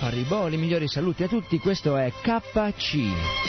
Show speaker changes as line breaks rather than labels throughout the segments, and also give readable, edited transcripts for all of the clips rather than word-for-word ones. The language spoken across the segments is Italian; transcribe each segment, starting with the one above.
Pariboli, migliori saluti a tutti, questo è KC.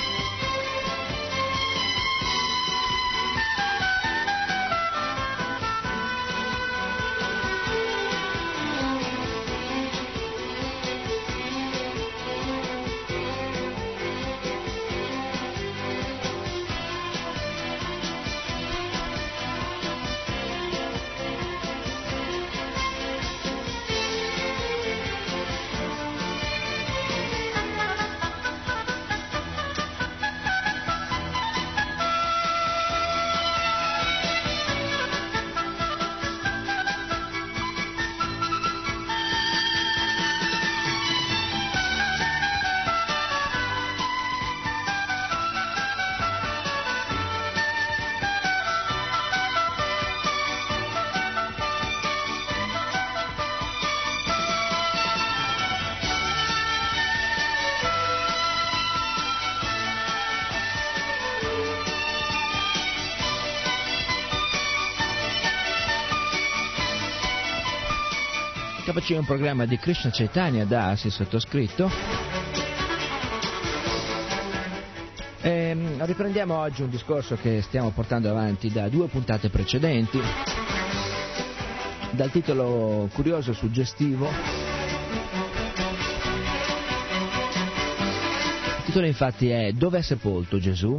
KC è un programma di Krishna Chaitanya Das, il sottoscritto. Riprendiamo oggi un discorso che stiamo portando avanti da 2 puntate precedenti, dal titolo curioso e suggestivo. Il titolo infatti è Dov'è sepolto Gesù?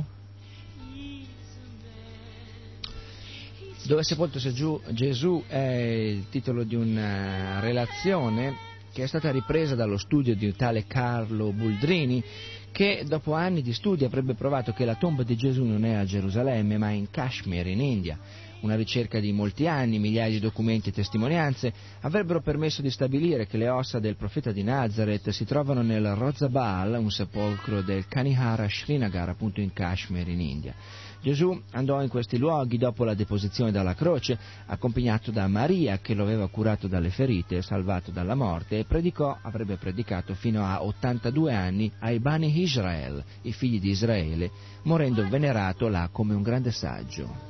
Dove è sepolto Gesù è il titolo di una relazione che è stata ripresa dallo studio di un tale Carlo Boldrini, che dopo anni di studi avrebbe provato che la tomba di Gesù non è a Gerusalemme ma in Kashmir, in India. Una ricerca di molti anni, migliaia di documenti e testimonianze avrebbero permesso di stabilire che le ossa del profeta di Nazareth si trovano nel Rozabal, un sepolcro del Kanihara Srinagar, appunto in Kashmir, in India. Gesù andò in questi luoghi dopo la deposizione dalla croce, accompagnato da Maria, che lo aveva curato dalle ferite e salvato dalla morte, e avrebbe predicato fino a 82 anni ai Bani Israel, i figli di Israele, morendo venerato là come un grande saggio.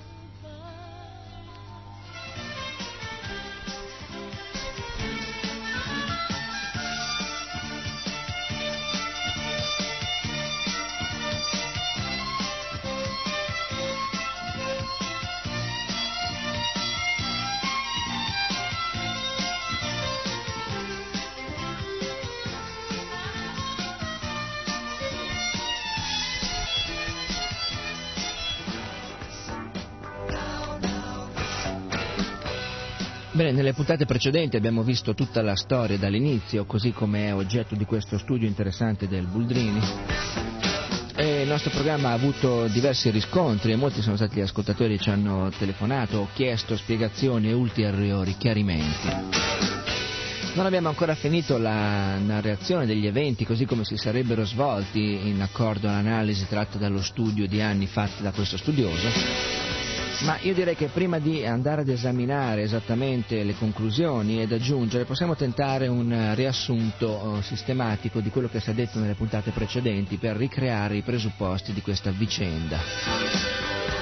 Bene, nelle puntate precedenti abbiamo visto tutta la storia dall'inizio, così come è oggetto di questo studio interessante del Boldrini. E il nostro programma ha avuto diversi riscontri e molti sono stati gli ascoltatori che ci hanno telefonato o chiesto spiegazioni e ulteriori chiarimenti. Non abbiamo ancora finito la narrazione degli eventi così come si sarebbero svolti in accordo all'analisi tratta dallo studio di anni fatti da questo studioso. Ma io direi che prima di andare ad esaminare esattamente le conclusioni ed aggiungere, possiamo tentare un riassunto sistematico di quello che si è detto nelle puntate precedenti per ricreare i presupposti di questa vicenda.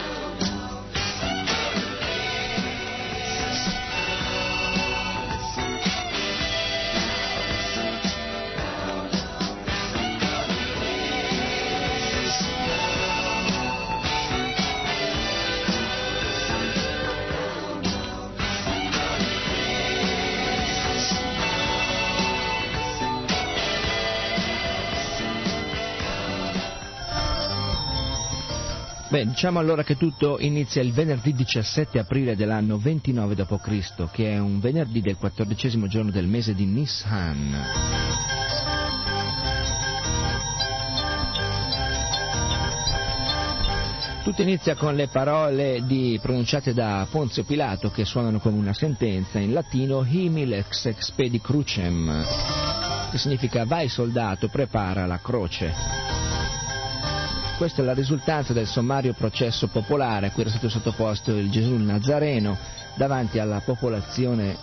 Beh, diciamo allora che tutto inizia il venerdì 17 aprile dell'anno 29 d.C., che è un venerdì del 14° giorno del mese di Nissan. Tutto inizia con le parole pronunciate da Ponzio Pilato, che suonano come una sentenza in latino Himil ex expedi crucem, che significa vai soldato, prepara la croce. Questa è la risultanza del sommario processo popolare a cui era stato sottoposto il Gesù Nazareno davanti alla popolazione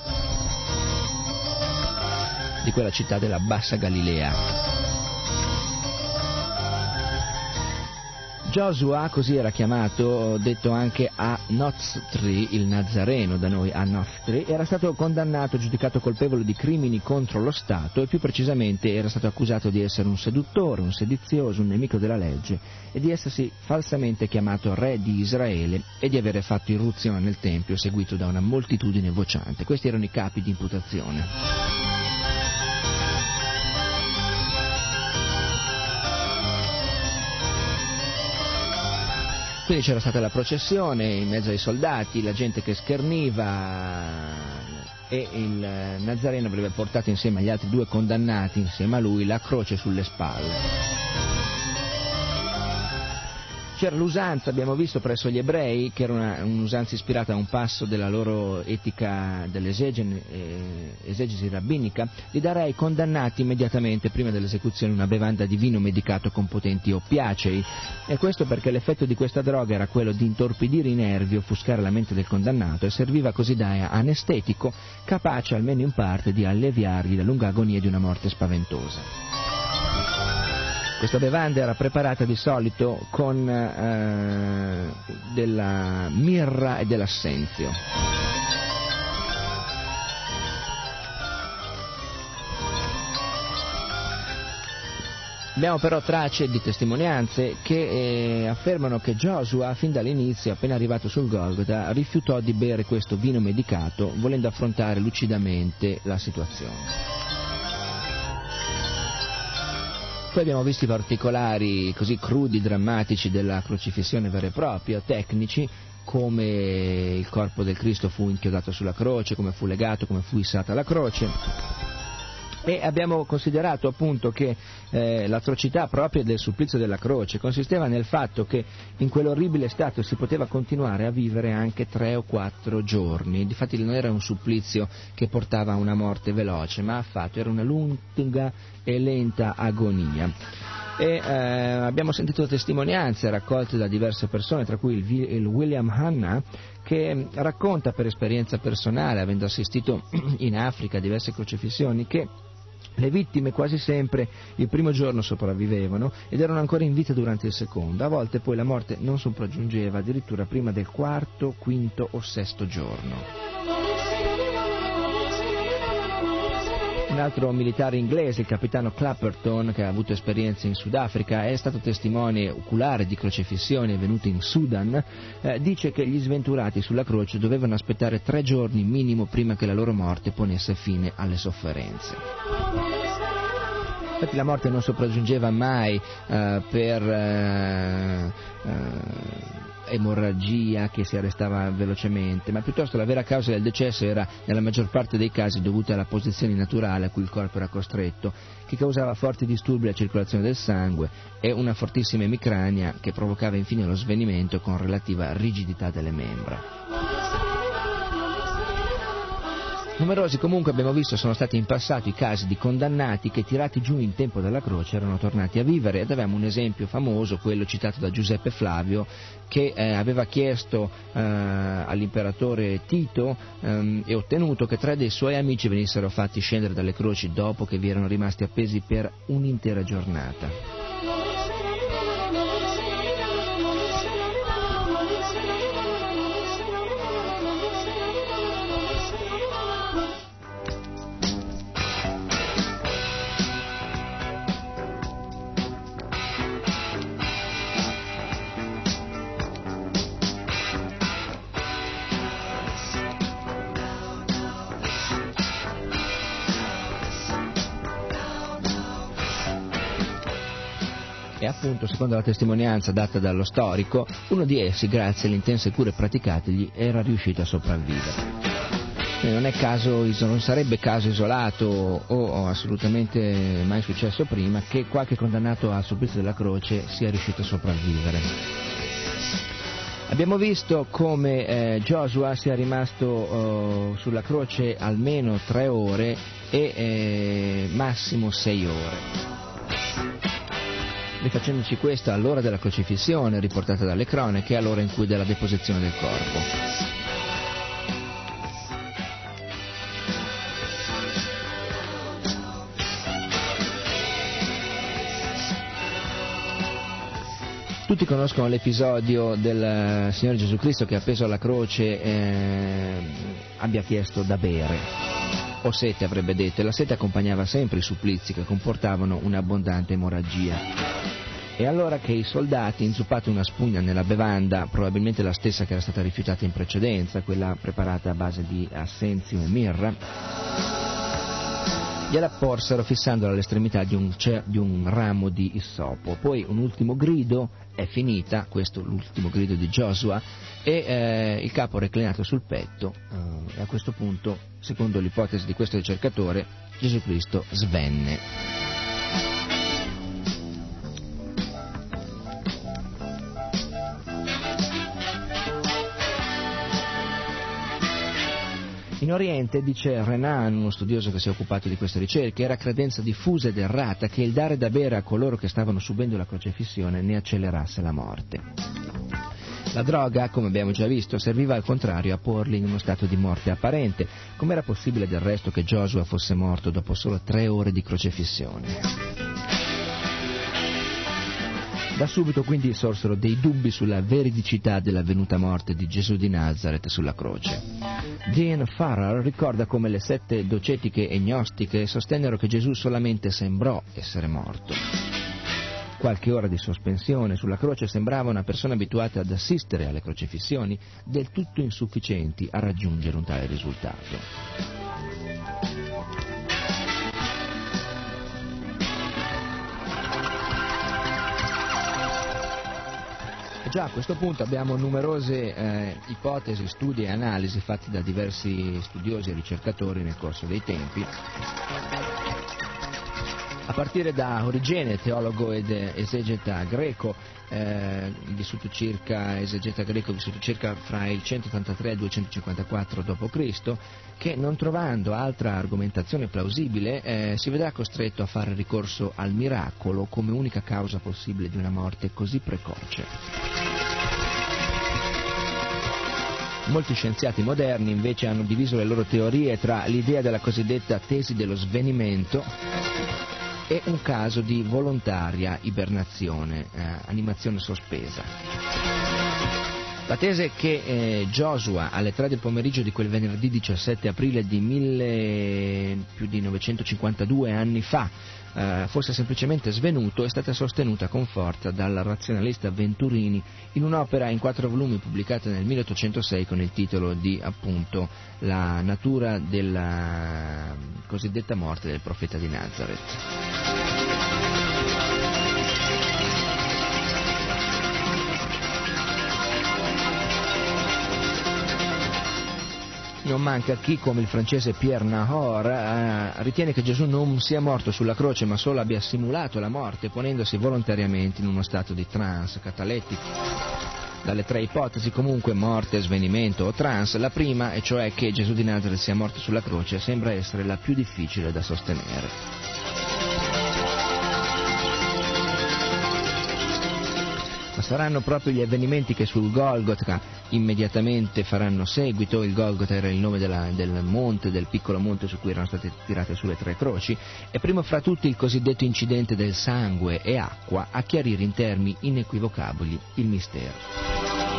di quella città della Bassa Galilea. Giosua, così era chiamato, detto anche a-Notzri, il Nazareno, da noi a-Notzri, era stato condannato, giudicato colpevole di crimini contro lo Stato e più precisamente era stato accusato di essere un seduttore, un sedizioso, un nemico della legge e di essersi falsamente chiamato re di Israele e di avere fatto irruzione nel Tempio seguito da una moltitudine vociante. Questi erano i capi di imputazione. Quindi c'era stata la processione in mezzo ai soldati, la gente che scherniva e il Nazareno avrebbe portato insieme agli altri 2 condannati, insieme a lui, la croce sulle spalle. C'era l'usanza, abbiamo visto, presso gli ebrei, che era un'usanza ispirata a un passo della loro etica dell'esegesi rabbinica, di dare ai condannati immediatamente prima dell'esecuzione una bevanda di vino medicato con potenti oppiacei, e questo perché l'effetto di questa droga era quello di intorpidire i nervi, offuscare la mente del condannato e serviva così da anestetico, capace almeno in parte di alleviargli la lunga agonia di una morte spaventosa. Questa bevanda era preparata di solito con della mirra e dell'assenzio. Abbiamo però tracce di testimonianze che affermano che Giosua, fin dall'inizio, appena arrivato sul Golgota, rifiutò di bere questo vino medicato, volendo affrontare lucidamente la situazione. Poi abbiamo visto i particolari così crudi, drammatici della crocifissione vera e propria, tecnici, come il corpo del Cristo fu inchiodato sulla croce, come fu legato, come fu issata la croce. E abbiamo considerato appunto che l'atrocità propria del supplizio della croce consisteva nel fatto che in quell'orribile stato si poteva continuare a vivere anche 3 o 4 giorni. Difatti non era un supplizio che portava a una morte veloce, ma affatto era una lunga e lenta agonia. E abbiamo sentito testimonianze raccolte da diverse persone, tra cui il William Hanna, che racconta per esperienza personale, avendo assistito in Africa a diverse crocifissioni, che le vittime quasi sempre il primo giorno sopravvivevano ed erano ancora in vita durante il secondo, a volte poi la morte non sopraggiungeva addirittura prima del 4º, 5º o 6º giorno. Un altro militare inglese, il capitano Clapperton, che ha avuto esperienze in Sudafrica, è stato testimone oculare di crocifissioni avvenute in Sudan, dice che gli sventurati sulla croce dovevano aspettare 3 giorni minimo prima che la loro morte ponesse fine alle sofferenze. Infatti la morte non sopraggiungeva mai per emorragia che si arrestava velocemente, ma piuttosto la vera causa del decesso era nella maggior parte dei casi dovuta alla posizione naturale a cui il corpo era costretto, che causava forti disturbi alla circolazione del sangue e una fortissima emicrania che provocava infine lo svenimento con relativa rigidità delle membra. Numerosi comunque, abbiamo visto, sono stati in passato i casi di condannati che, tirati giù in tempo dalla croce, erano tornati a vivere, ed avevamo un esempio famoso, quello citato da Giuseppe Flavio, che aveva chiesto all'imperatore Tito e ottenuto che 3 dei suoi amici venissero fatti scendere dalle croci dopo che vi erano rimasti appesi per un'intera giornata. E appunto, secondo la testimonianza data dallo storico, uno di essi, grazie alle intense cure praticategli, era riuscito a sopravvivere. Non sarebbe caso isolato o assolutamente mai successo prima che qualche condannato al supplizio della croce sia riuscito a sopravvivere. Abbiamo visto come Giosua sia rimasto sulla croce almeno 3 ore e massimo 6 ore. Rifacendoci questo all'ora della crocifissione riportata dalle cronache, all'ora in cui della deposizione del corpo. Tutti conoscono l'episodio del Signore Gesù Cristo che appeso alla croce abbia chiesto da bere. O sete, avrebbe detto, e la sete accompagnava sempre i supplizi che comportavano un'abbondante emorragia. E allora che i soldati, inzuppati una spugna nella bevanda, probabilmente la stessa che era stata rifiutata in precedenza, quella preparata a base di assenzio e mirra, gliela porsero fissandola all'estremità di un ramo di issopo. Poi un ultimo grido, è finita, questo l'ultimo grido di Giosua, e il capo reclinato sul petto, e a questo punto, secondo l'ipotesi di questo ricercatore, Gesù Cristo svenne. In Oriente, dice Renan, uno studioso che si è occupato di queste ricerche, era credenza diffusa ed errata che il dare da bere a coloro che stavano subendo la crocefissione ne accelerasse la morte. La droga, come abbiamo già visto, serviva al contrario a porli in uno stato di morte apparente. Com'era possibile del resto che Giosua fosse morto dopo solo 3 ore di crocefissione? Da subito quindi sorsero dei dubbi sulla veridicità dell'avvenuta morte di Gesù di Nazareth sulla croce. Dean Farrar ricorda come le sette docetiche e gnostiche sostennero che Gesù solamente sembrò essere morto. Qualche ora di sospensione sulla croce sembrava una persona abituata ad assistere alle crocefissioni del tutto insufficienti a raggiungere un tale risultato. Già a questo punto abbiamo numerose ipotesi, studi e analisi fatti da diversi studiosi e ricercatori nel corso dei tempi, a partire da Origene, teologo ed esegeta greco, esegeta greco vissuto circa fra il 183 e il 254 d.C., che non trovando altra argomentazione plausibile si vedrà costretto a fare ricorso al miracolo come unica causa possibile di una morte così precoce. Molti scienziati moderni invece hanno diviso le loro teorie tra l'idea della cosiddetta tesi dello svenimento e un caso di volontaria ibernazione, animazione sospesa. La tesi è che Giosua alle 3 del pomeriggio di quel venerdì 17 aprile di più di 952 anni fa fosse semplicemente svenuto è stata sostenuta con forza dal razionalista Venturini in un'opera in 4 volumi pubblicata nel 1806 con il titolo di appunto La natura della cosiddetta morte del profeta di Nazareth. Non manca chi, come il francese Pierre Nahor, ritiene che Gesù non sia morto sulla croce ma solo abbia simulato la morte ponendosi volontariamente in uno stato di trance catalettico. Dalle 3 ipotesi comunque, morte, svenimento o trance, la prima, e cioè che Gesù di Nazareth sia morto sulla croce, sembra essere la più difficile da sostenere. Ma saranno proprio gli avvenimenti che sul Golgota immediatamente faranno seguito. Il Golgota era il nome del monte, del piccolo monte su cui erano state tirate sulle 3 croci, e primo fra tutti il cosiddetto incidente del sangue e acqua a chiarire in termini inequivocabili il mistero.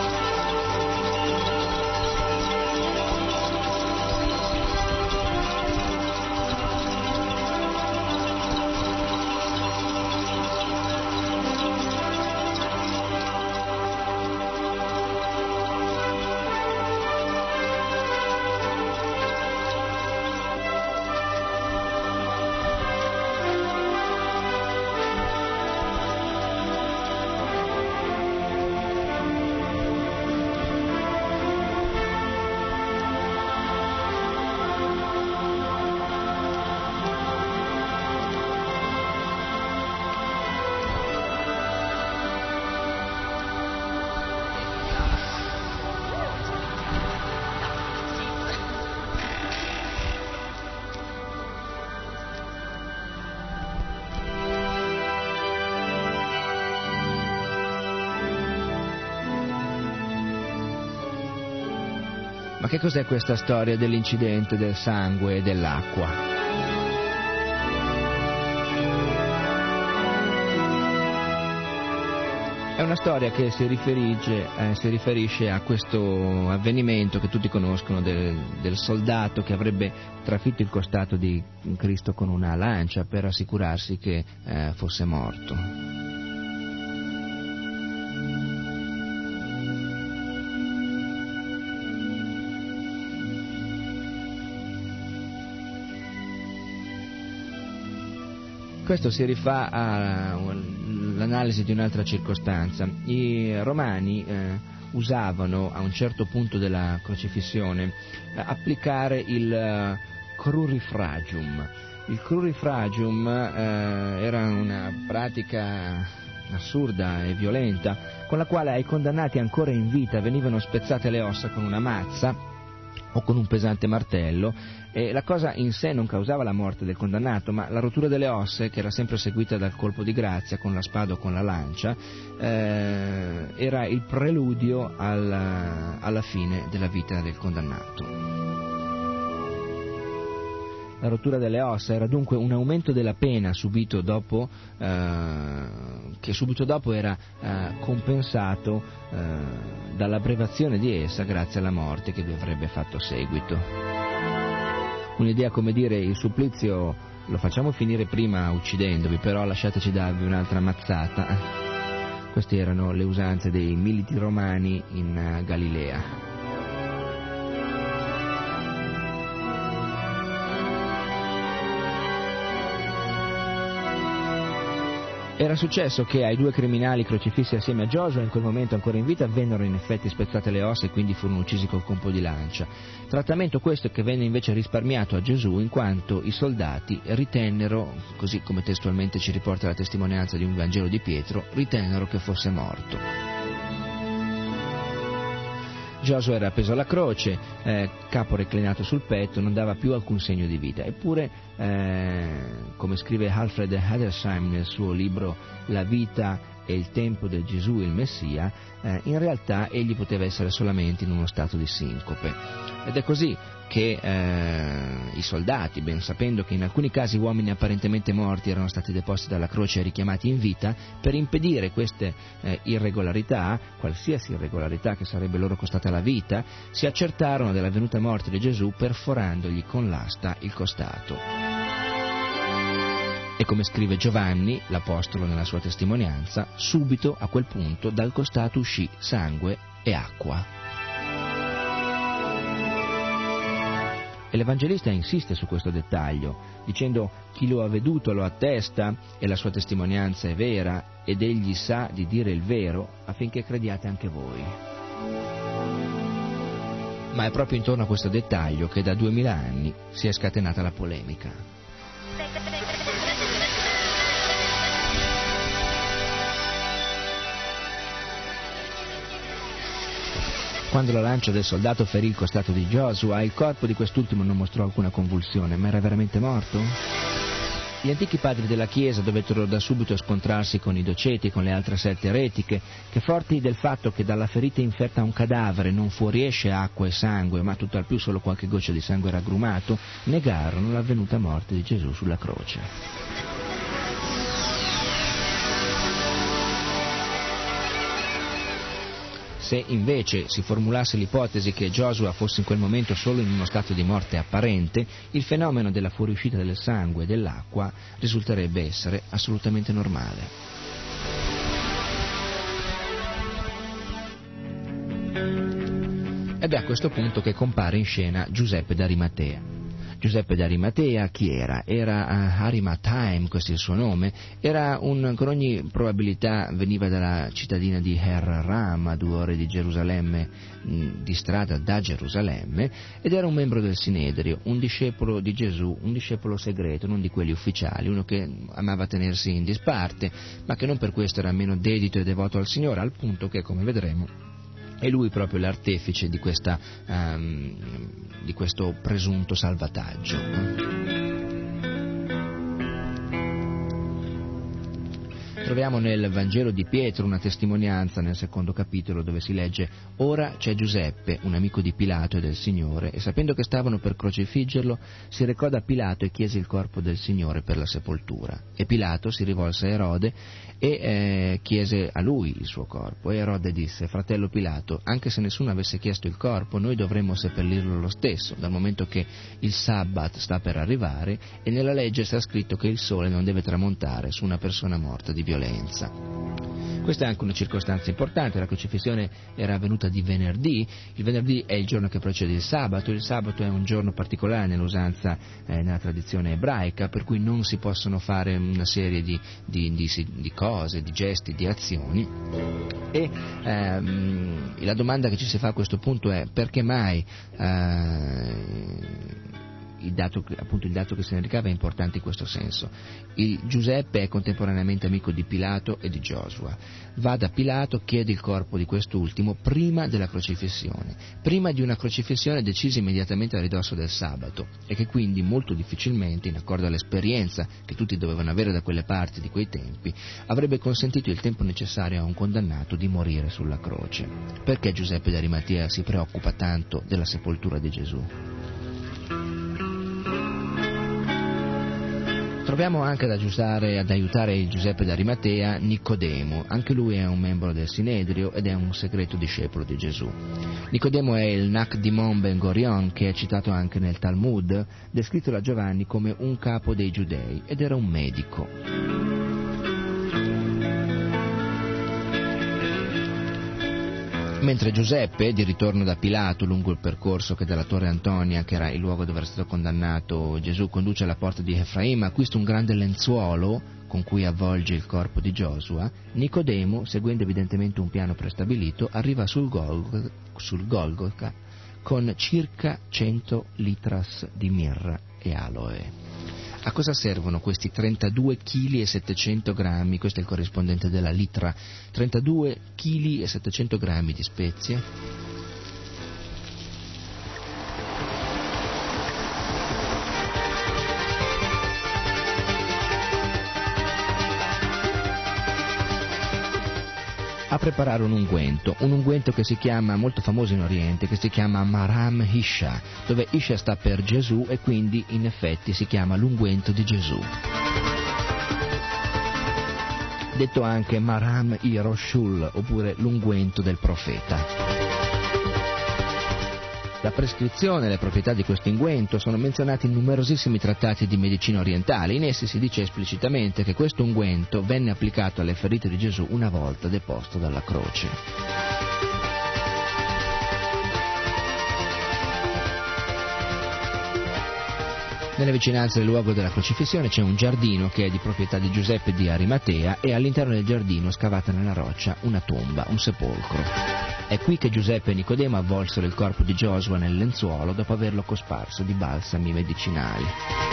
Ma che cos'è questa storia dell'incidente del sangue e dell'acqua? È una storia che si riferisce a questo avvenimento che tutti conoscono del soldato che avrebbe trafitto il costato di Cristo con una lancia per assicurarsi che fosse morto. Questo si rifà all'analisi di un'altra circostanza. I romani usavano a un certo punto della crocifissione applicare il crurifragium. Il crurifragium era una pratica assurda e violenta con la quale ai condannati ancora in vita venivano spezzate le ossa con una mazza o con un pesante martello, e la cosa in sé non causava la morte del condannato, ma la rottura delle ossa, che era sempre seguita dal colpo di grazia con la spada o con la lancia, era il preludio alla fine della vita del condannato. La rottura delle ossa era dunque un aumento della pena subito dopo, che subito dopo era compensato dall'abbreviazione di essa grazie alla morte che vi avrebbe fatto seguito. Un'idea come dire: il supplizio lo facciamo finire prima uccidendovi, però lasciateci darvi un'altra mazzata. Queste erano le usanze dei militi romani in Galilea. Era successo che ai due criminali crocifissi assieme a Giosua, in quel momento ancora in vita, vennero in effetti spezzate le ossa e quindi furono uccisi col colpo di lancia. Trattamento questo che venne invece risparmiato a Gesù, in quanto i soldati ritennero, così come testualmente ci riporta la testimonianza di un Vangelo di Pietro, ritennero che fosse morto. Giosua era appeso alla croce, capo reclinato sul petto, non dava più alcun segno di vita. Eppure, come scrive Alfred Hedersheim nel suo libro La vita e il tempo del Gesù il Messia, in realtà egli poteva essere solamente in uno stato di sincope. Ed è così che i soldati, ben sapendo che in alcuni casi uomini apparentemente morti erano stati deposti dalla croce e richiamati in vita, per impedire queste irregolarità, qualsiasi irregolarità che sarebbe loro costata la vita, si accertarono della venuta morte di Gesù perforandogli con l'asta il costato. E come scrive Giovanni, l'apostolo nella sua testimonianza, subito a quel punto dal costato uscì sangue e acqua. E l'Evangelista insiste su questo dettaglio, dicendo: chi lo ha veduto lo attesta e la sua testimonianza è vera ed egli sa di dire il vero affinché crediate anche voi. Ma è proprio intorno a questo dettaglio che da 2000 anni si è scatenata la polemica. Quando la lancia del soldato ferì il costato di Giosua, il corpo di quest'ultimo non mostrò alcuna convulsione, ma era veramente morto? Gli antichi padri della Chiesa dovettero da subito scontrarsi con i doceti e con le altre sette eretiche, che, forti del fatto che dalla ferita inferta a un cadavere non fuoriesce acqua e sangue, ma tutt'al più solo qualche goccia di sangue raggrumato, negarono l'avvenuta morte di Gesù sulla croce. Se invece si formulasse l'ipotesi che Giosua fosse in quel momento solo in uno stato di morte apparente, il fenomeno della fuoriuscita del sangue e dell'acqua risulterebbe essere assolutamente normale. Ed è a questo punto che compare in scena Giuseppe d'Arimatea. Giuseppe d'Arimatea chi era? Era Arimathaim, questo è il suo nome, con ogni probabilità veniva dalla cittadina di Ram, a 2 ore di Gerusalemme, di strada da Gerusalemme, ed era un membro del Sinedrio, un discepolo di Gesù, un discepolo segreto, non di quelli ufficiali, uno che amava tenersi in disparte, ma che non per questo era meno dedito e devoto al Signore, al punto che, come vedremo, è lui proprio l'artefice di questo presunto salvataggio. troviamo nel Vangelo di Pietro una testimonianza nel 2° capitolo dove si legge: «Ora c'è Giuseppe, un amico di Pilato e del Signore, e sapendo che stavano per crocifiggerlo, si recò da Pilato e chiese il corpo del Signore per la sepoltura. E Pilato si rivolse a Erode e chiese a lui il suo corpo. E Erode disse: fratello Pilato, anche se nessuno avesse chiesto il corpo, noi dovremmo seppellirlo lo stesso, dal momento che il Sabbat sta per arrivare e nella legge sta scritto che il sole non deve tramontare su una persona morta di violenza». Questa è anche una circostanza importante. La crocifissione era avvenuta di venerdì, il venerdì è il giorno che precede il sabato è un giorno particolare nell'usanza, nella tradizione ebraica, per cui non si possono fare una serie di cose, di gesti, di azioni, e la domanda che ci si fa a questo punto è: perché mai il dato che se ne ricava è importante in questo senso. Giuseppe è contemporaneamente amico di Pilato e di Giosua. Va da Pilato, chiede il corpo di quest'ultimo prima della crocifissione, prima di una crocifissione decisa immediatamente a ridosso del sabato, e che quindi molto difficilmente, in accordo all'esperienza che tutti dovevano avere da quelle parti di quei tempi, avrebbe consentito il tempo necessario a un condannato di morire sulla croce. Perché Giuseppe d'Arimatea si preoccupa tanto della sepoltura di Gesù? Troviamo anche ad aiutare il Giuseppe d'Arimatea Nicodemo. Anche lui è un membro del Sinedrio ed è un segreto discepolo di Gesù. Nicodemo è il Nakdimon Ben Gorion, che è citato anche nel Talmud, descritto da Giovanni come un capo dei giudei, ed era un medico. Mentre Giuseppe, di ritorno da Pilato lungo il percorso che dalla Torre Antonia, che era il luogo dove era stato condannato Gesù, conduce alla porta di Efraim, acquista un grande lenzuolo con cui avvolge il corpo di Giosua, Nicodemo, seguendo evidentemente un piano prestabilito, arriva sul Golgotha con circa 100 litras di mirra e aloe. A cosa servono questi 32 kg e 700 grammi? Questo è il corrispondente della litra. 32 kg e 700 grammi di spezie. A preparare un unguento che si chiama, molto famoso in Oriente, che si chiama Maram Isha, dove Isha sta per Gesù e quindi in effetti si chiama l'unguento di Gesù. Detto anche Maram Iroshul, oppure l'unguento del profeta. La prescrizione e le proprietà di questo unguento sono menzionate in numerosissimi trattati di medicina orientale. In essi si dice esplicitamente che questo unguento venne applicato alle ferite di Gesù una volta deposto dalla croce. Nelle vicinanze del luogo della crocifissione c'è un giardino che è di proprietà di Giuseppe di Arimatea, e all'interno del giardino, scavata nella roccia, una tomba, un sepolcro. È qui che Giuseppe e Nicodemo avvolsero il corpo di Giosua nel lenzuolo dopo averlo cosparso di balsami medicinali.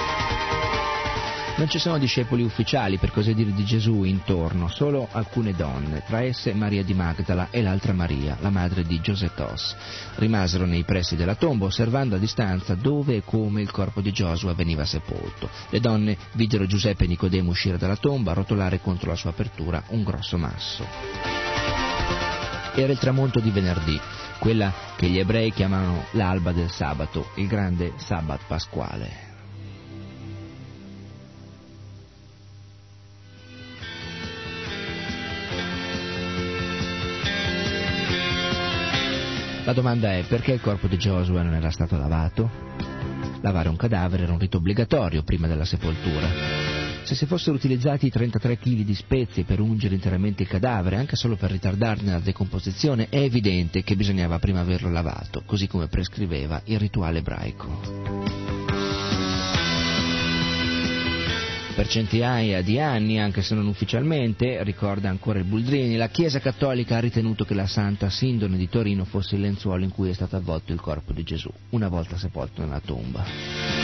Non ci sono discepoli ufficiali, per così dire, di Gesù intorno, solo alcune donne, tra esse Maria di Magdala e l'altra Maria, la madre di Giosetos. Rimasero nei pressi della tomba, osservando a distanza dove e come il corpo di Giosua veniva sepolto. Le donne videro Giuseppe e Nicodemo uscire dalla tomba, rotolare contro la sua apertura un grosso masso. Era il tramonto di venerdì, quella che gli ebrei chiamano l'alba del sabato, il grande Sabbat pasquale. La domanda è: perché il corpo di Giosua non era stato lavato? Lavare un cadavere era un rito obbligatorio prima della sepoltura. Se si fossero utilizzati i 33 kg di spezie per ungere interamente il cadavere, anche solo per ritardarne la decomposizione, è evidente che bisognava prima averlo lavato, così come prescriveva il rituale ebraico. Per centinaia di anni, anche se non ufficialmente, ricorda ancora il Buldrini, la Chiesa Cattolica ha ritenuto che la Santa Sindone di Torino fosse il lenzuolo in cui è stato avvolto il corpo di Gesù, una volta sepolto nella tomba.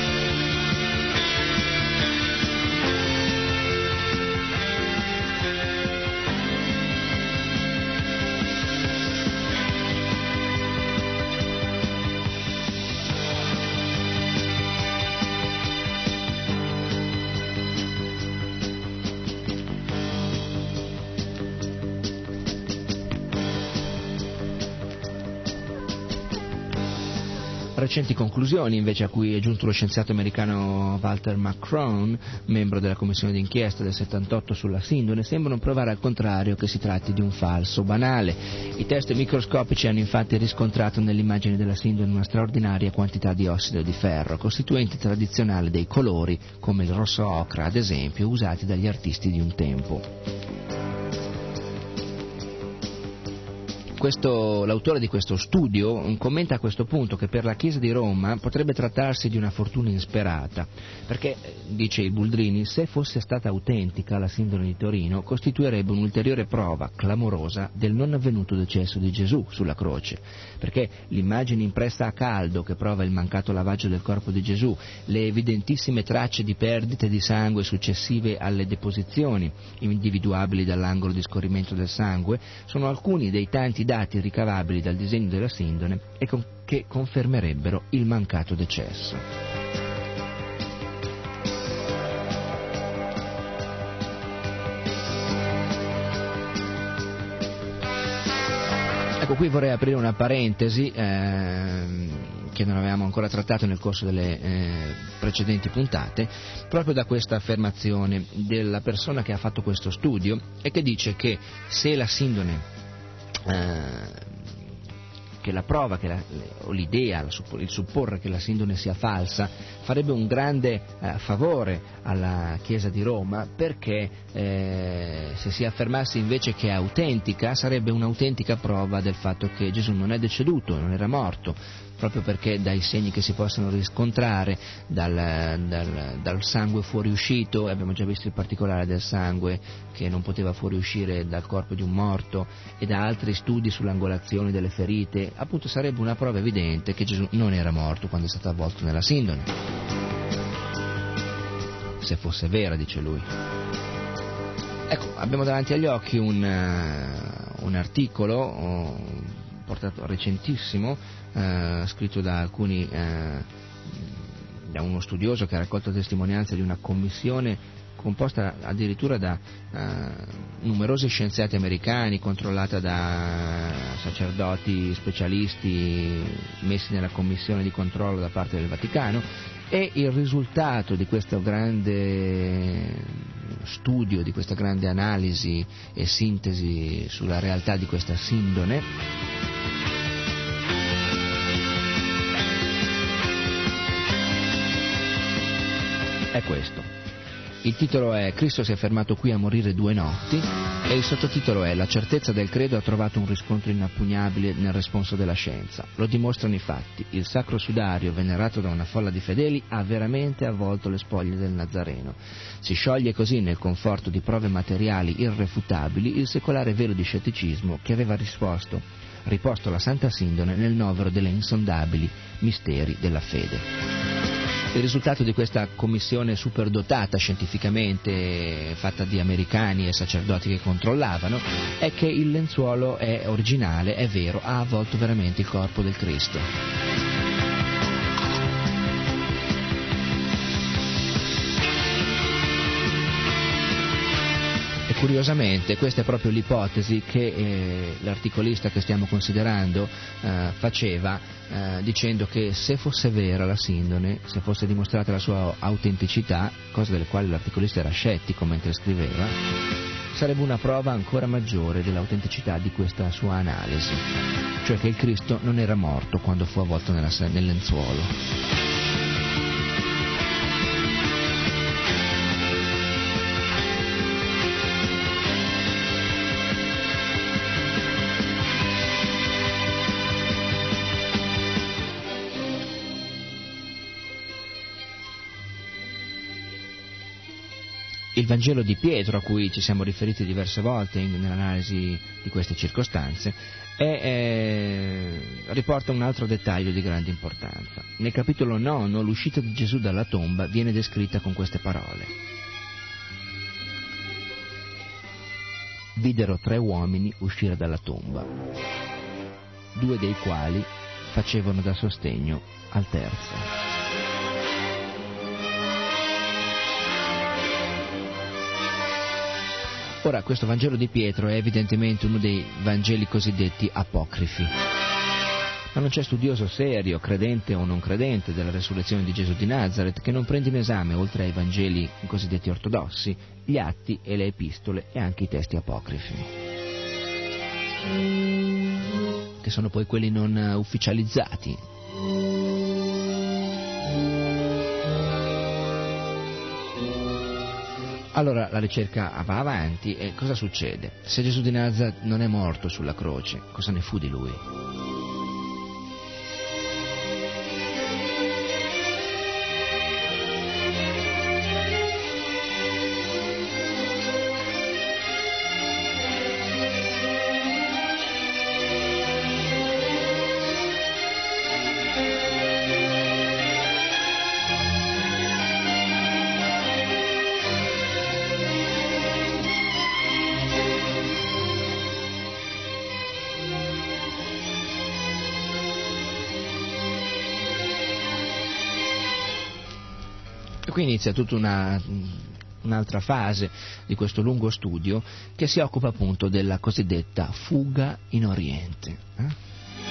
recenti conclusioni invece a cui è giunto lo scienziato americano Walter McCrone, membro della commissione d'inchiesta del 78 sulla sindone, sembrano provare al contrario che si tratti di un falso banale. I test microscopici hanno infatti riscontrato nell'immagine della sindone una straordinaria quantità di ossido di ferro, costituente tradizionale dei colori, come il rosso ocra ad esempio, usati dagli artisti di un tempo. L'autore di questo studio commenta a questo punto che per la Chiesa di Roma potrebbe trattarsi di una fortuna insperata, perché, dice il Buldrini, se fosse stata autentica la sindone di Torino, costituirebbe un'ulteriore prova clamorosa del non avvenuto decesso di Gesù sulla croce, perché l'immagine impressa a caldo che prova il mancato lavaggio del corpo di Gesù, le evidentissime tracce di perdite di sangue successive alle deposizioni, individuabili dall'angolo di scorrimento del sangue, sono alcuni dei tanti dati ricavabili dal disegno della sindone e che confermerebbero il mancato decesso. Ecco, qui vorrei aprire una parentesi che non avevamo ancora trattato nel corso delle precedenti puntate, proprio da questa affermazione della persona che ha fatto questo studio e che dice che se la sindone che la prova, o l'idea, il supporre che la sindone sia falsa farebbe un grande favore alla Chiesa di Roma, perché se si affermasse invece che è autentica sarebbe un'autentica prova del fatto che Gesù non è deceduto, non era morto, proprio perché dai segni che si possono riscontrare dal sangue fuoriuscito, abbiamo già visto il particolare del sangue che non poteva fuoriuscire dal corpo di un morto, e da altri studi sull'angolazione delle ferite, appunto sarebbe una prova evidente che Gesù non era morto quando è stato avvolto nella sindone, se fosse vera, dice lui. Ecco, abbiamo davanti agli occhi un articolo portato recentissimo, scritto da uno studioso che ha raccolto testimonianze di una commissione composta addirittura da numerosi scienziati americani, controllata da sacerdoti specialisti messi nella commissione di controllo da parte del Vaticano, e il risultato di questo grande studio, di questa grande analisi e sintesi sulla realtà di questa sindone è questo. Il titolo è "Cristo si è fermato qui a morire 2 notti" e il sottotitolo è "La certezza del credo ha trovato un riscontro inoppugnabile nel responso della scienza. Lo dimostrano i fatti. Il sacro sudario, venerato da una folla di fedeli, ha veramente avvolto le spoglie del Nazareno. Si scioglie così, nel conforto di prove materiali irrefutabili, il secolare velo di scetticismo che aveva riposto la Santa Sindone nel novero delle insondabili misteri della fede". Il risultato di questa commissione superdotata scientificamente, fatta di americani e sacerdoti che controllavano, è che il lenzuolo è originale, è vero, ha avvolto veramente il corpo del Cristo. Curiosamente questa è proprio l'ipotesi che l'articolista che stiamo considerando faceva, dicendo che se fosse vera la sindone, se fosse dimostrata la sua autenticità, cosa delle quali l'articolista era scettico mentre scriveva, sarebbe una prova ancora maggiore dell'autenticità di questa sua analisi, cioè che il Cristo non era morto quando fu avvolto nel lenzuolo. Il Vangelo di Pietro, a cui ci siamo riferiti diverse volte nell'analisi di queste circostanze, riporta un altro dettaglio di grande importanza. Nel capitolo 9 l'uscita di Gesù dalla tomba viene descritta con queste parole: videro 3 uomini uscire dalla tomba, 2 dei quali facevano da sostegno al terzo. Ora, questo Vangelo di Pietro è evidentemente uno dei Vangeli cosiddetti apocrifi, ma non c'è studioso serio, credente o non credente, della resurrezione di Gesù di Nazareth che non prende in esame, oltre ai Vangeli cosiddetti ortodossi, gli atti e le epistole e anche i testi apocrifi, che sono poi quelli non ufficializzati. Allora la ricerca va avanti e cosa succede? Se Gesù di Nazareth non è morto sulla croce, cosa ne fu di lui? Qui inizia tutta un'altra fase di questo lungo studio che si occupa appunto della cosiddetta fuga in Oriente.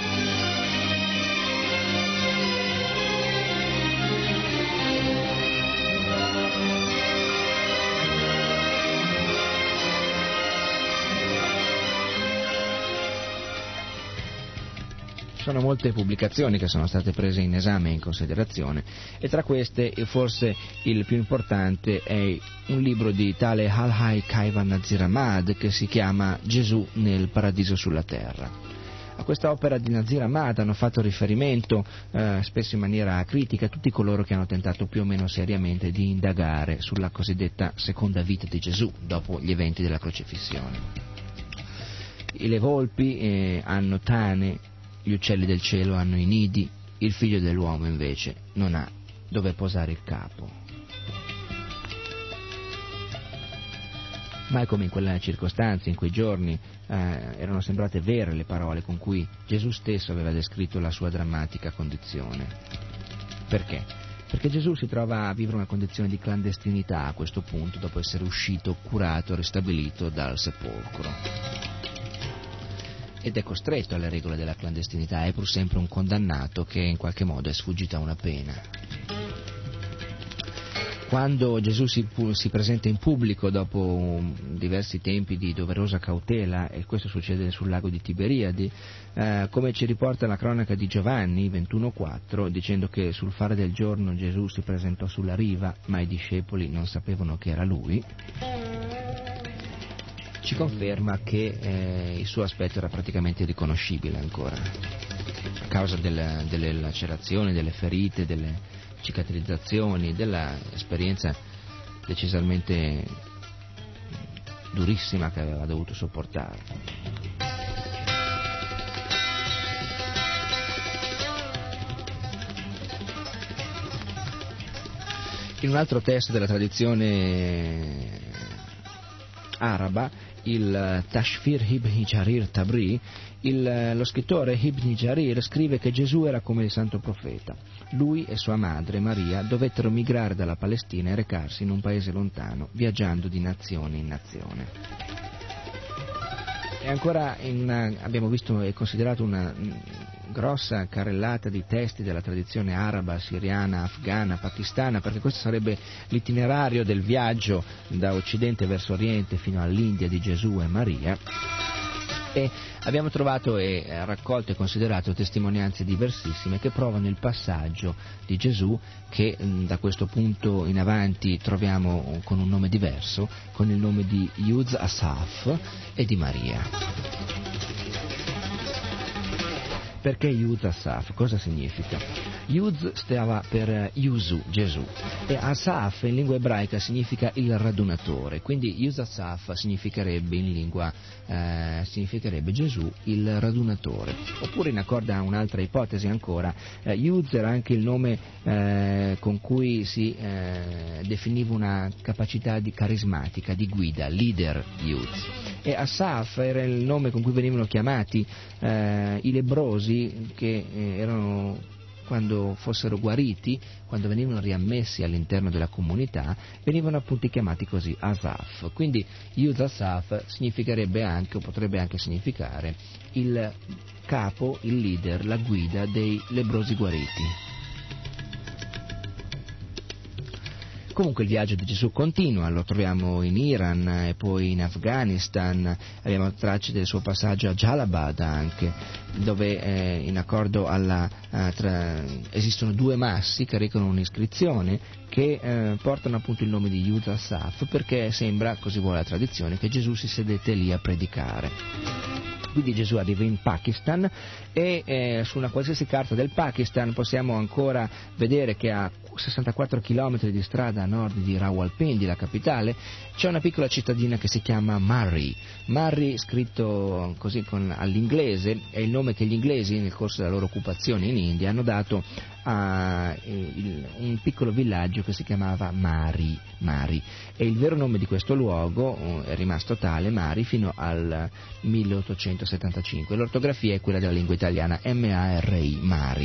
Ci sono molte pubblicazioni che sono state prese in esame e in considerazione e tra queste forse il più importante è un libro di tale Alhaj Kaivan Nazir Ahmad che si chiama Gesù nel paradiso sulla terra. A questa opera di Nazir Ahmad hanno fatto riferimento spesso in maniera critica tutti coloro che hanno tentato più o meno seriamente di indagare sulla cosiddetta seconda vita di Gesù dopo gli eventi della crocifissione. Le volpi hanno tane, gli uccelli del cielo hanno i nidi, il figlio dell'uomo invece non ha dove posare il capo. Mai come in quella circostanza, in quei giorni, erano sembrate vere le parole con cui Gesù stesso aveva descritto la sua drammatica condizione. Perché? Perché Gesù si trova a vivere una condizione di clandestinità a questo punto, dopo essere uscito, curato, ristabilito dal sepolcro. Ed è costretto alle regole della clandestinità, è pur sempre un condannato che in qualche modo è sfuggito a una pena. Quando Gesù si presenta in pubblico dopo diversi tempi di doverosa cautela, e questo succede sul lago di Tiberiadi, come ci riporta la cronaca di Giovanni 21,4, dicendo che sul fare del giorno Gesù si presentò sulla riva, ma i discepoli non sapevano che era lui, ci conferma che il suo aspetto era praticamente irriconoscibile ancora, a causa delle lacerazioni, delle ferite, delle cicatrizzazioni, della esperienza decisamente durissima che aveva dovuto sopportare. In un altro testo della tradizione araba, il Tashfir Ibn Jarir Tabri, lo scrittore Ibn Jarir scrive che Gesù era come il santo profeta. Lui e sua madre Maria dovettero migrare dalla Palestina e recarsi in un paese lontano, viaggiando di nazione in nazione. E ancora abbiamo visto e considerato una grossa carrellata di testi della tradizione araba, siriana, afghana, pakistana, perché questo sarebbe l'itinerario del viaggio da Occidente verso Oriente fino all'India di Gesù e Maria. E abbiamo trovato e raccolto e considerato testimonianze diversissime che provano il passaggio di Gesù che da questo punto in avanti troviamo con un nome diverso, con il nome di Yuz Asaf e di Maria. Perché Yuz Asaf? Cosa significa? Yuz stava per Yuzu, Gesù, e Asaf in lingua ebraica significa il radunatore, quindi Yuz Asaf significherebbe in lingua significherebbe Gesù il radunatore. Oppure, in accordo a un'altra ipotesi ancora, Yuz era anche il nome con cui si definiva una capacità carismatica, di guida, leader Yuz. E Asaf era il nome con cui venivano chiamati i lebbrosi che erano quando fossero guariti, quando venivano riammessi all'interno della comunità, venivano appunto chiamati così, Asaf. Quindi Yud Asaf significherebbe anche, o potrebbe anche significare, il capo, il leader, la guida dei lebbrosi guariti. Comunque il viaggio di Gesù continua, lo troviamo in Iran e poi in Afghanistan, abbiamo tracce del suo passaggio a Jalabad anche, dove in accordo esistono 2 massi che recano un'iscrizione che portano appunto il nome di Yud Asaf, perché sembra, così vuole la tradizione, che Gesù si sedette lì a predicare. Quindi Gesù arriva in Pakistan e su una qualsiasi carta del Pakistan possiamo ancora vedere che a 64 km di strada a nord di Rawalpindi, la capitale, c'è una piccola cittadina che si chiama Marri. Marri, scritto così all'inglese, è il nome che gli inglesi nel corso della loro occupazione in India hanno dato a un piccolo villaggio che si chiamava Mari. E il vero nome di questo luogo è rimasto tale, Mari, fino al 1875. L'ortografia è quella della lingua italiana, M-A-R-I, Mari.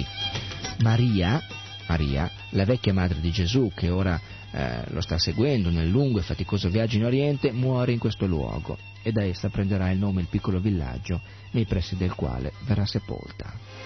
Maria, la vecchia madre di Gesù, che ora lo sta seguendo nel lungo e faticoso viaggio in Oriente, muore in questo luogo e da essa prenderà il nome il piccolo villaggio nei pressi del quale verrà sepolta.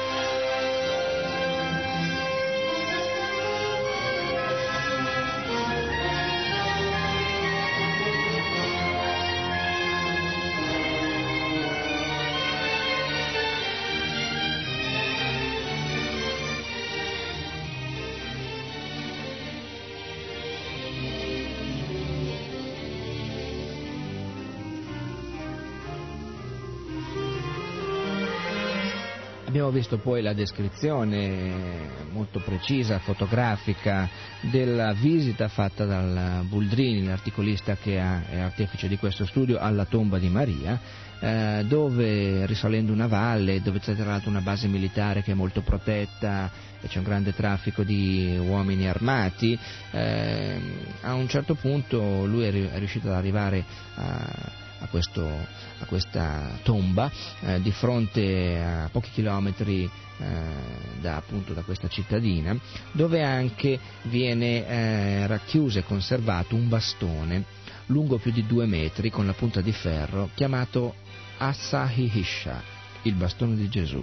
Abbiamo visto poi la descrizione molto precisa, fotografica, della visita fatta dal Buldrini, l'articolista che è artefice di questo studio, alla tomba di Maria, dove, risalendo una valle, dove c'è tra l'altro una base militare che è molto protetta e c'è un grande traffico di uomini armati, a un certo punto lui è riuscito ad arrivare a questa tomba di fronte a pochi chilometri da questa cittadina, dove anche viene racchiuso e conservato un bastone lungo più di 2 metri con la punta di ferro, chiamato Asahihisha, il bastone di Gesù.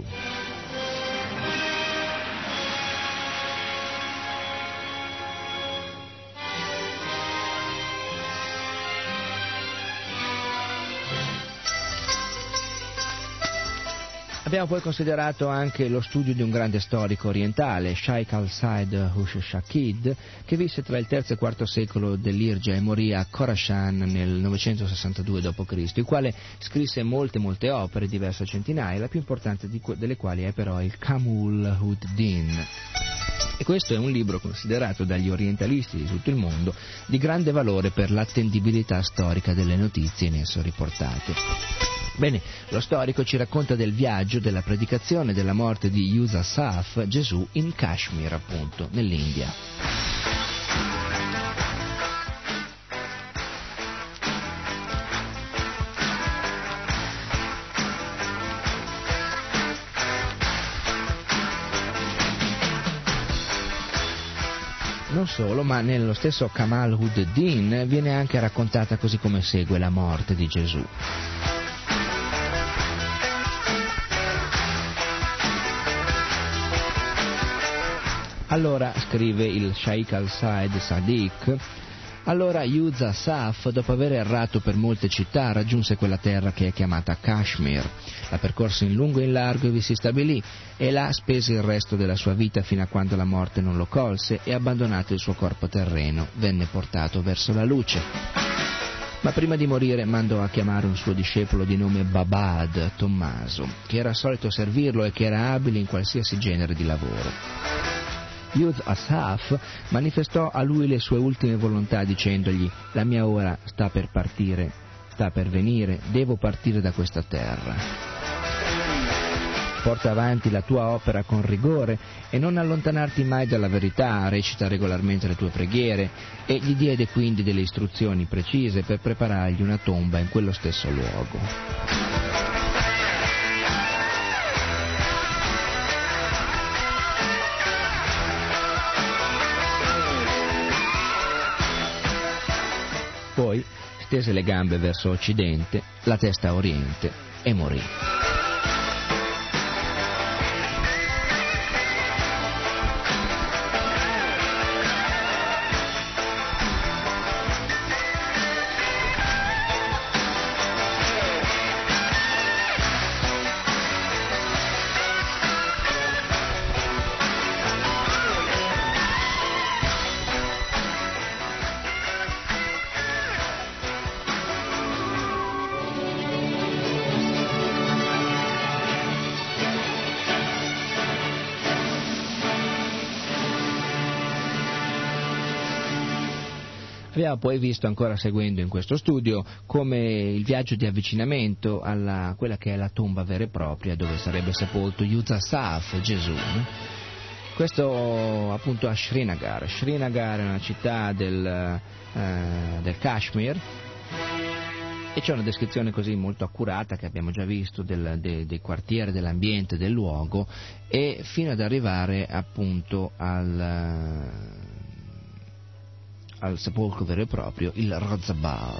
Abbiamo poi considerato anche lo studio di un grande storico orientale, Shaykh al-Said Hush-Shakid, che visse tra il III e IV secolo dell'Irja e morì a Khorasan nel 962 d.C., il quale scrisse molte opere, diverse centinaia, la più importante delle quali è però il Kamul Ud-Din. E questo è un libro considerato dagli orientalisti di tutto il mondo di grande valore per l'attendibilità storica delle notizie in esso riportate. Bene, lo storico ci racconta del viaggio, della predicazione, della morte di Yud Asaf, Gesù, in Kashmir, appunto, nell'India. Non solo, ma nello stesso Kamal Ud-Din viene anche raccontata così come segue la morte di Gesù. Allora, scrive il Shaykh al-Said Sadiq, allora Yud Asaf, dopo aver errato per molte città, raggiunse quella terra che è chiamata Kashmir, la percorse in lungo e in largo e vi si stabilì, e là spese il resto della sua vita fino a quando la morte non lo colse e, abbandonato il suo corpo terreno, venne portato verso la luce. Ma prima di morire mandò a chiamare un suo discepolo di nome Babad, Tommaso, che era solito servirlo e che era abile in qualsiasi genere di lavoro. Yud Asaf manifestò a lui le sue ultime volontà dicendogli: la mia ora sta per partire, sta per venire, devo partire da questa terra. Porta avanti la tua opera con rigore e non allontanarti mai dalla verità, recita regolarmente le tue preghiere, e gli diede quindi delle istruzioni precise per preparargli una tomba in quello stesso luogo. Poi stese le gambe verso occidente, la testa a oriente e morì. Abbiamo poi visto, ancora seguendo in questo studio, come il viaggio di avvicinamento a quella che è la tomba vera e propria dove sarebbe sepolto Yud Asaf, Gesù. Questo appunto a Srinagar. Srinagar è una città del Kashmir, e c'è una descrizione così molto accurata che abbiamo già visto dei quartieri, dell'ambiente, del luogo, e fino ad arrivare appunto al sepolcro vero e proprio, il Rozabal.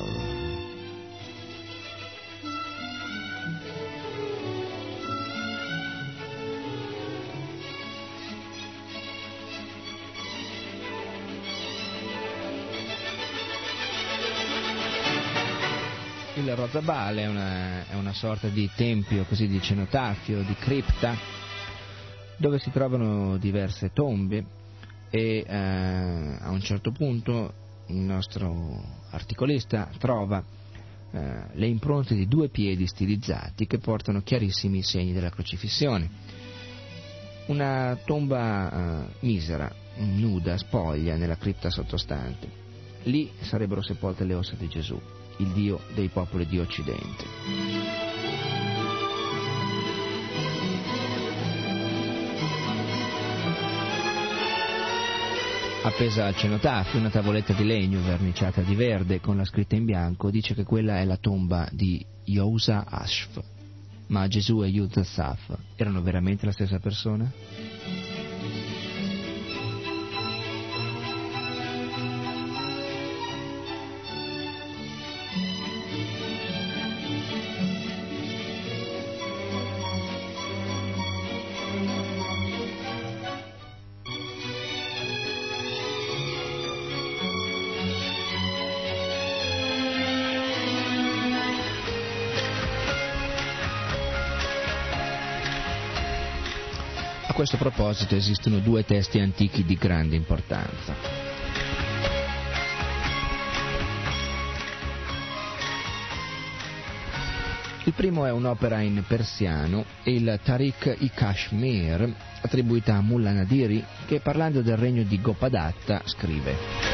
Il Rozabal è una sorta di tempio, così di cenotafio, di cripta, dove si trovano diverse tombe. E a un certo punto il nostro articolista trova le impronte di 2 piedi stilizzati che portano chiarissimi segni della crocifissione. Una tomba misera, nuda, spoglia nella cripta sottostante. Lì sarebbero sepolte le ossa di Gesù, il Dio dei popoli di Occidente. Appesa al cenotafio una tavoletta di legno verniciata di verde con la scritta in bianco dice che quella è la tomba di Yeusa Ashf. Ma Gesù e Yud Asaf erano veramente la stessa persona? A questo proposito esistono 2 testi antichi di grande importanza. Il primo è un'opera in persiano, il Tariq-i-Kashmir, attribuita a Mullah Nadiri, che parlando del regno di Gopadatta scrive: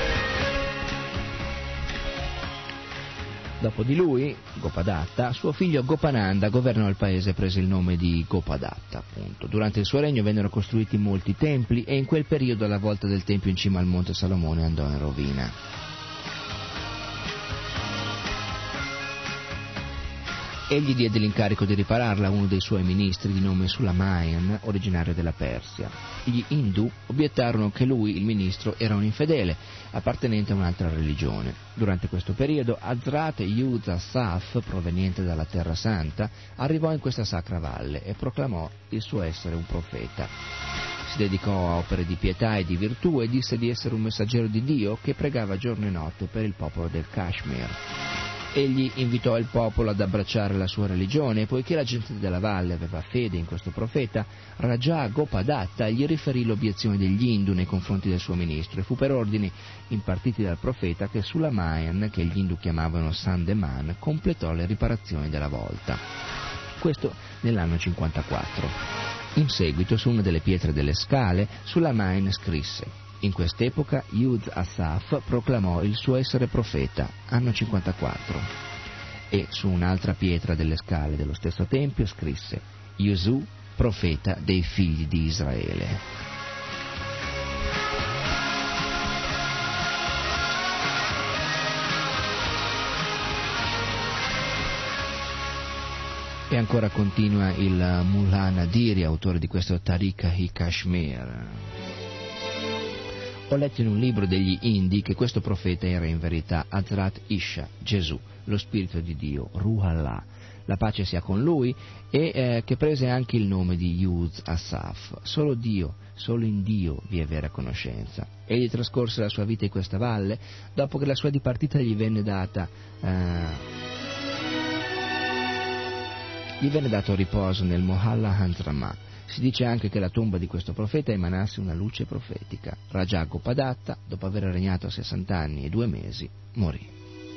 dopo di lui, Gopadatta, suo figlio Gopananda governò il paese e prese il nome di Gopadatta, appunto. Durante il suo regno vennero costruiti molti templi e in quel periodo la volta del tempio in cima al monte Salomone andò in rovina. Egli diede l'incarico di ripararla a uno dei suoi ministri di nome Sulaiman, originario della Persia. Gli Hindu obiettarono che lui, il ministro, era un infedele, appartenente a un'altra religione. Durante questo periodo, Hazrat Yud Asaf, proveniente dalla Terra Santa, arrivò in questa sacra valle e proclamò il suo essere un profeta. Si dedicò a opere di pietà e di virtù e disse di essere un messaggero di Dio che pregava giorno e notte per il popolo del Kashmir. Egli invitò il popolo ad abbracciare la sua religione e poiché la gente della valle aveva fede in questo profeta, Raja Gopadatta gli riferì l'obiezione degli Hindu nei confronti del suo ministro e fu per ordini impartiti dal profeta che Sulaiman, che gli Hindu chiamavano Sandeman, completò le riparazioni della volta. Questo nell'anno 54. In seguito, su una delle pietre delle scale, Sulaiman scrisse: in quest'epoca Yud Asaf proclamò il suo essere profeta, anno 54, e su un'altra pietra delle scale dello stesso tempio scrisse: Gesù, profeta dei figli di Israele. E ancora continua il Mullah Nadiri, autore di questo Tariq-i-Kashmir. Ho letto in un libro degli Indi che questo profeta era in verità Hazrat Isha, Gesù, lo Spirito di Dio, Ruh Allah, la pace sia con lui, e che prese anche il nome di Yuz Asaf. Solo Dio, solo in Dio vi è vera conoscenza. Egli trascorse la sua vita in questa valle, dopo che la sua dipartita gli venne dato riposo nel Mohalla Hantrama. Si dice anche che la tomba di questo profeta emanasse una luce profetica. Raja Gopadatta, dopo aver regnato 60 anni e 2 mesi, morì.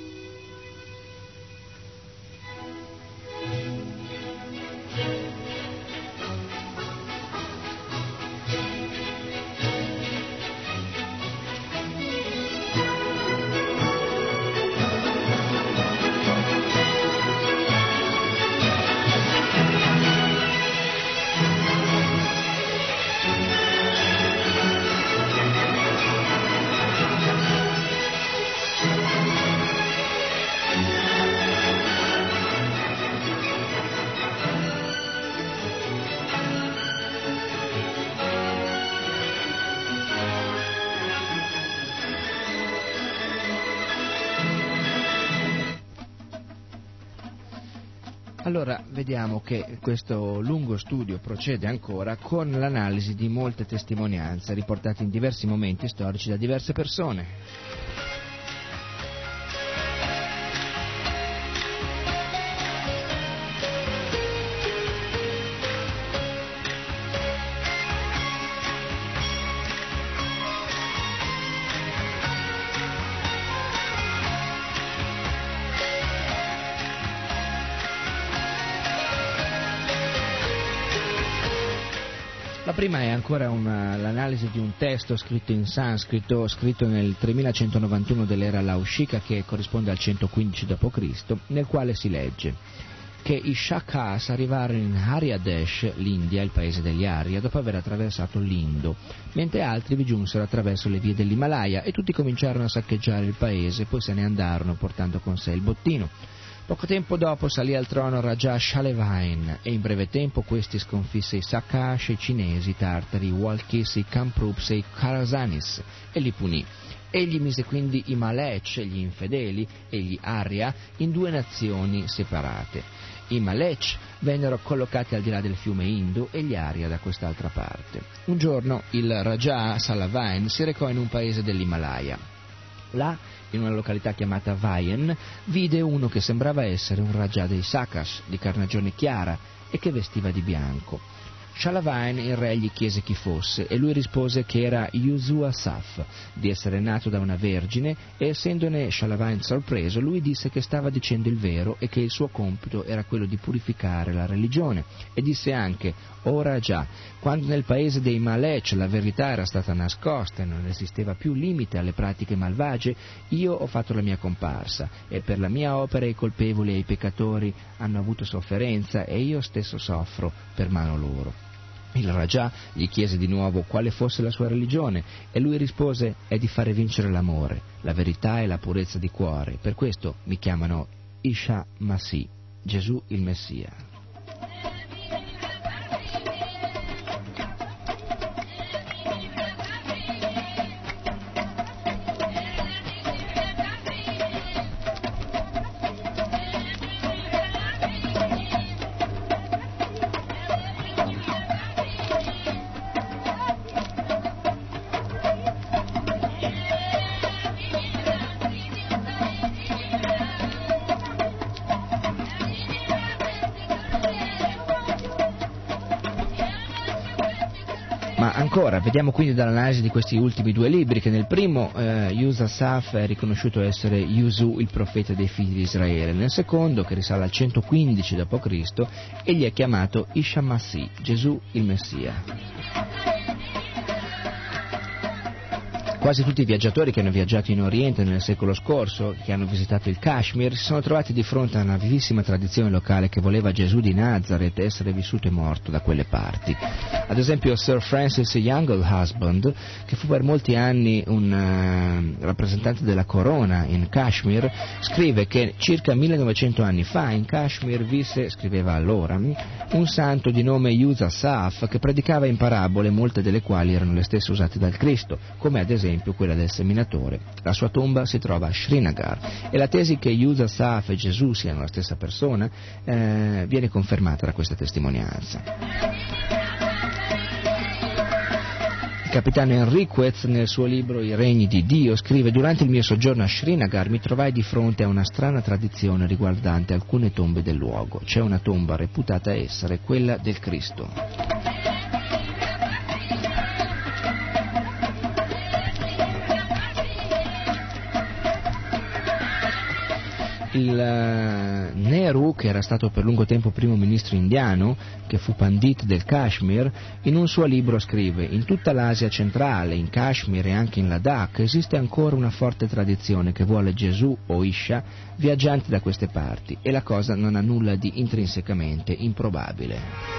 Allora, vediamo che questo lungo studio procede ancora con l'analisi di molte testimonianze riportate in diversi momenti storici da diverse persone. La prima è ancora l'analisi di un testo scritto in sanscrito, scritto nel 3191 dell'era Laushika, che corrisponde al 115 d.C., nel quale si legge che i Shakas arrivarono in Aryadesh, l'India, il paese degli Arya, dopo aver attraversato l'Indo, mentre altri vi giunsero attraverso le vie dell'Himalaya e tutti cominciarono a saccheggiare il paese, poi se ne andarono portando con sé il bottino. Poco tempo dopo salì al trono Raja Shalevain e in breve tempo questi sconfisse i Sakash, i cinesi, i tartari, i Walkis, i Kamprups e i Kharasanis e li punì. Egli mise quindi i Malech, gli infedeli, e gli Arya in 2 nazioni separate. I Malech vennero collocati al di là del fiume Indo e gli Arya da quest'altra parte. Un giorno il Raja Salavain si recò in un paese dell'Himalaya. Là, in una località chiamata Vayen, vide uno che sembrava essere un Raja dei Sakash, di carnagione chiara, e che vestiva di bianco. Shalavain, il re, gli chiese chi fosse, e lui rispose che era Yuzu Asaf, di essere nato da una vergine, e essendone Shalavain sorpreso, lui disse che stava dicendo il vero e che il suo compito era quello di purificare la religione, e disse anche: «O Raja, quando nel paese dei Malech la verità era stata nascosta e non esisteva più limite alle pratiche malvagie, io ho fatto la mia comparsa, e per la mia opera i colpevoli e i peccatori hanno avuto sofferenza, e io stesso soffro per mano loro». Il Raja gli chiese di nuovo quale fosse la sua religione, e lui rispose: «È di fare vincere l'amore, la verità e la purezza di cuore, per questo mi chiamano Isha Masih, Gesù il Messia». Ancora, vediamo quindi dall'analisi di questi ultimi 2 libri che nel primo Yuzu Asaf è riconosciuto essere Yuzu, il profeta dei figli di Israele, nel secondo, che risale al 115 d.C., egli è chiamato Isha Masih, Gesù il Messia. Quasi tutti i viaggiatori che hanno viaggiato in Oriente nel secolo scorso, che hanno visitato il Kashmir, si sono trovati di fronte a una vivissima tradizione locale che voleva Gesù di Nazareth essere vissuto e morto da quelle parti. Ad esempio Sir Francis Youngle Husband, che fu per molti anni un rappresentante della corona in Kashmir, scrive che circa 1900 anni fa in Kashmir visse, scriveva allora, un santo di nome Yuzu Asaf che predicava in parabole, molte delle quali erano le stesse usate dal Cristo, come ad esempio esempio quella del seminatore. La sua tomba si trova a Srinagar e la tesi che Yuda Saf e Gesù siano la stessa persona viene confermata da questa testimonianza. Il capitano Enriquez, nel suo libro I regni di Dio, scrive: durante il mio soggiorno a Srinagar mi trovai di fronte a una strana tradizione riguardante alcune tombe del luogo. C'è una tomba reputata essere quella del Cristo. Il Nehru, che era stato per lungo tempo primo ministro indiano, che fu Pandit del Kashmir, in un suo libro scrive: in tutta l'Asia centrale, in Kashmir e anche in Ladakh, esiste ancora una forte tradizione che vuole Gesù o Isha viaggianti da queste parti, e la cosa non ha nulla di intrinsecamente improbabile.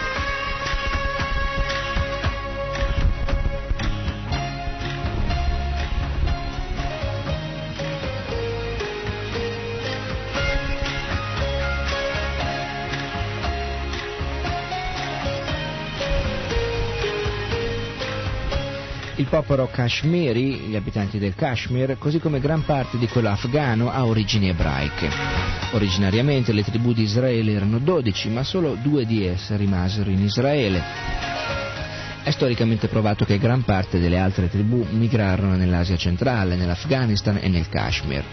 Il popolo kashmiri, gli abitanti del Kashmir, così come gran parte di quello afghano, ha origini ebraiche. Originariamente le tribù di Israele erano 12, ma solo 2 di esse rimasero in Israele. È storicamente provato che gran parte delle altre tribù migrarono nell'Asia centrale, nell'Afghanistan e nel Kashmir.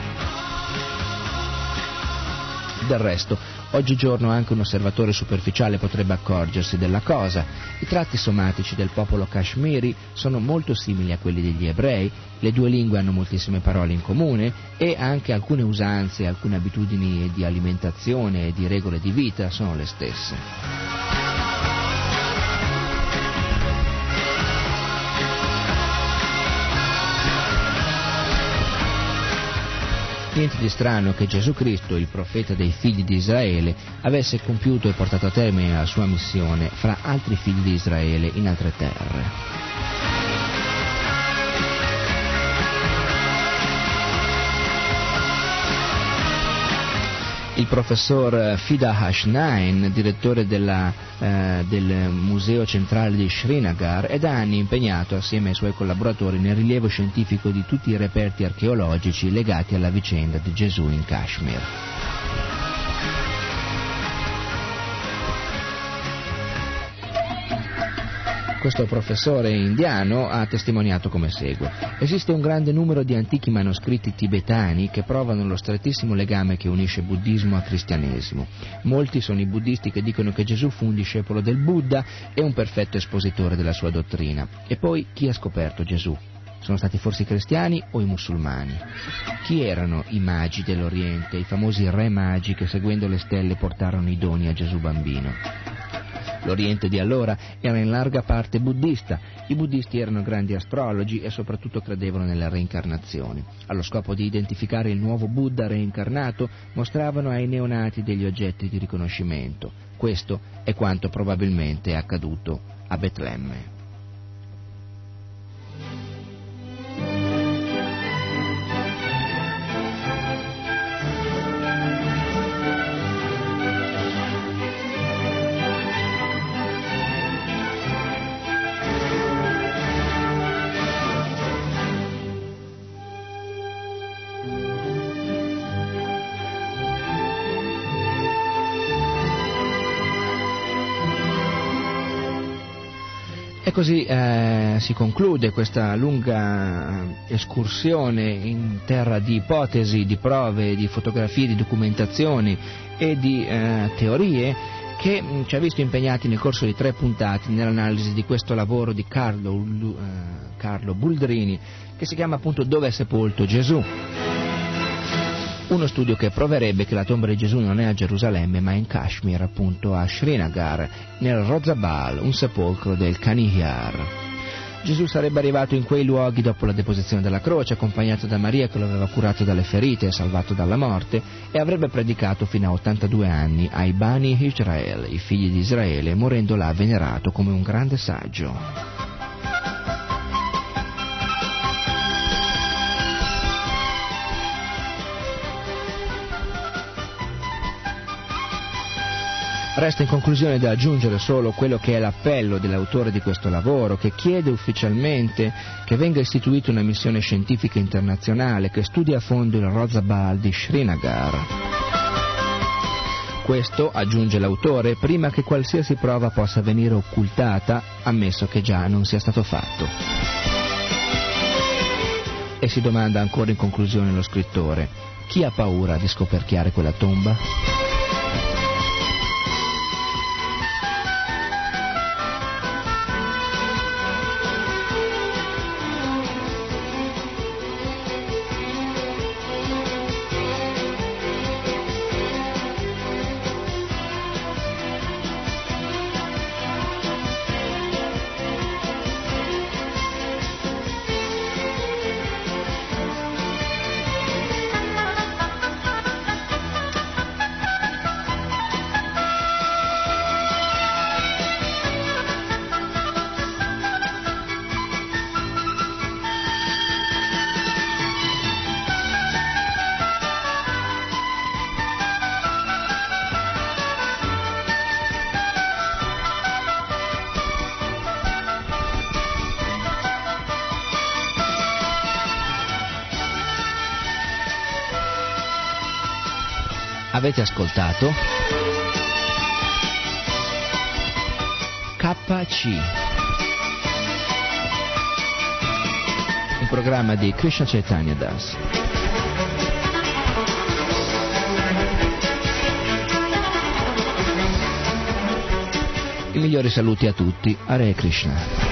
Del resto, oggigiorno anche un osservatore superficiale potrebbe accorgersi della cosa. I tratti somatici del popolo kashmiri sono molto simili a quelli degli ebrei, le 2 lingue hanno moltissime parole in comune e anche alcune usanze, alcune abitudini di alimentazione e di regole di vita sono le stesse. Niente di strano che Gesù Cristo, il profeta dei figli di Israele, avesse compiuto e portato a termine la sua missione fra altri figli di Israele in altre terre. Il professor Fida Hasnain, direttore del Museo Centrale di Srinagar, è da anni impegnato assieme ai suoi collaboratori nel rilievo scientifico di tutti i reperti archeologici legati alla vicenda di Gesù in Kashmir. Questo professore indiano ha testimoniato come segue: esiste un grande numero di antichi manoscritti tibetani che provano lo strettissimo legame che unisce buddismo a cristianesimo. Molti sono i buddisti che dicono che Gesù fu un discepolo del Buddha e un perfetto espositore della sua dottrina. E poi chi ha scoperto Gesù? Sono stati forse i cristiani o i musulmani? Chi erano i magi dell'Oriente, i famosi re magi che seguendo le stelle portarono i doni a Gesù bambino? L'Oriente di allora era in larga parte buddista. I buddisti erano grandi astrologi e soprattutto credevano nella reincarnazione. Allo scopo di identificare il nuovo Buddha reincarnato, mostravano ai neonati degli oggetti di riconoscimento. Questo è quanto probabilmente è accaduto a Betlemme. E così si conclude questa lunga escursione in terra di ipotesi, di prove, di fotografie, di documentazioni e di teorie che ci ha visto impegnati nel corso di 3 puntate nell'analisi di questo lavoro di Carlo Boldrini, che si chiama appunto Dove è sepolto Gesù? Uno studio che proverebbe che la tomba di Gesù non è a Gerusalemme ma in Kashmir, appunto a Srinagar, nel Rozabal, un sepolcro del Kanihar. Gesù sarebbe arrivato in quei luoghi dopo la deposizione della croce, accompagnato da Maria che lo aveva curato dalle ferite e salvato dalla morte, e avrebbe predicato fino a 82 anni ai Bani Israel, i figli di Israele, morendo là venerato come un grande saggio. Resta in conclusione da aggiungere solo quello che è l'appello dell'autore di questo lavoro, che chiede ufficialmente che venga istituita una missione scientifica internazionale che studi a fondo il Rosabal di Srinagar. Questo, aggiunge l'autore, prima che qualsiasi prova possa venire occultata, ammesso che già non sia stato fatto. E si domanda ancora in conclusione lo scrittore: chi ha paura di scoperchiare quella tomba? Avete ascoltato KC, un programma di Krishna Chaitanya Das. I migliori saluti a tutti, Hare Krishna.